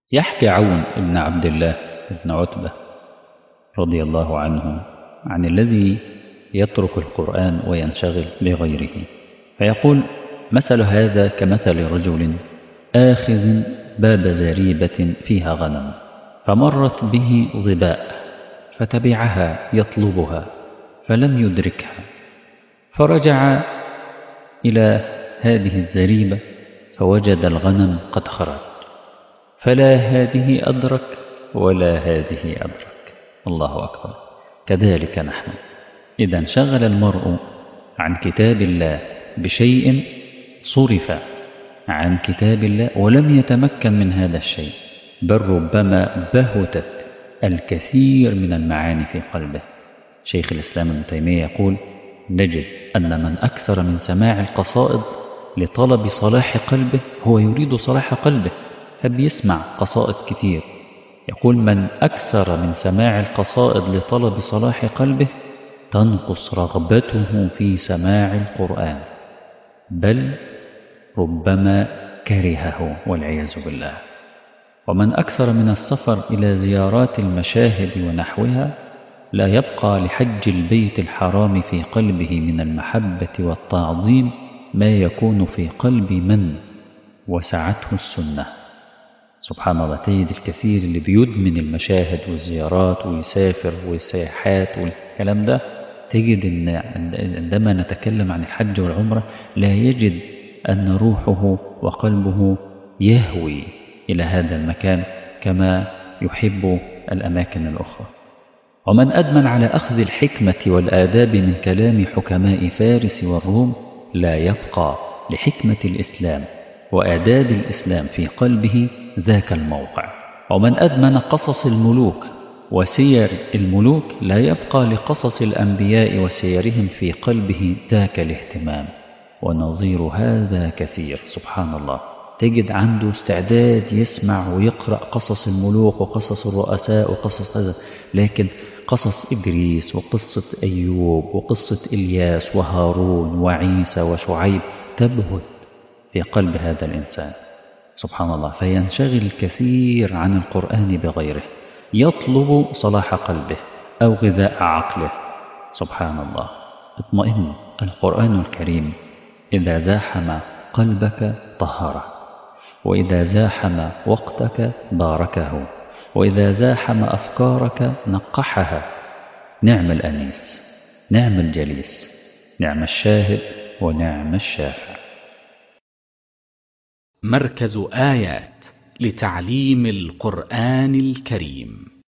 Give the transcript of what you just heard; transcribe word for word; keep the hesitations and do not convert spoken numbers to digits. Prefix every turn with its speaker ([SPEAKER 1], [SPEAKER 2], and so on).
[SPEAKER 1] يحكي عون بن عبد الله بن عتبة رضي الله عنه عن الذي يترك القرآن وينشغل بغيره، فيقول: مثل هذا كمثل رجل آخذ باب زريبة فيها غنم، فمرت به ظباء فتبعها يطلبها فلم يدركها، فرجع إلى هذه الزريبة فوجد الغنم قد خرج، فلا هذه أدرك ولا هذه أدرك. الله أكبر. كذلك نحن إذا انشغل المرء عن كتاب الله بشيء صرف عن كتاب الله ولم يتمكن من هذا الشيء، بل ربما بهتت الكثير من المعاني في قلبه. شيخ الإسلام ابن تيمية يقول: نجد أن من أكثر من سماع القصائد لطلب صلاح قلبه هو يريد صلاح قلبه، فبيسمع قصائد كثير. يقول: من أكثر من سماع القصائد لطلب صلاح قلبه تنقص رغبته في سماع القرآن، بل ربما كرهه والعياذ بالله. ومن أكثر من السفر إلى زيارات المشاهد ونحوها لا يبقى لحج البيت الحرام في قلبه من المحبة والتعظيم ما يكون في قلب من وسعته السنة. سبحان الله، تجد الكثير اللي بيدمن المشاهد والزيارات ويسافر والسياحات والكلام ده، تجد أن عندما نتكلم عن الحج والعمرة لا يجد أن روحه وقلبه يهوي إلى هذا المكان كما يحب الأماكن الأخرى. ومن أدمن على أخذ الحكمة والآداب من كلام حكماء فارس والروم لا يبقى لحكمة الإسلام وآداب الإسلام في قلبه ذاك الموقع. ومن أدمن قصص الملوك وسير الملوك لا يبقى لقصص الأنبياء وسيرهم في قلبه ذاك الاهتمام. ونظير هذا كثير. سبحان الله، تجد عنده استعداد يسمع ويقرأ قصص الملوك وقصص الرؤساء وقصص هذا، لكن قصص إدريس وقصة أيوب وقصة إلياس وهارون وعيسى وشعيب تبهت في قلب هذا الإنسان. سبحان الله، فينشغل كثير عن القرآن بغيره، يطلب صلاح قلبه أو غذاء عقله. سبحان الله. اطمئن، القرآن الكريم إذا زاحم قلبك طهره، وإذا زاحم وقتك باركه، وإذا زاحم أفكارك نقحها. نعم الأنيس، نعم الجليس، نعم الشاهد ونعم الشافع.
[SPEAKER 2] مركز آيات لتعليم القرآن الكريم.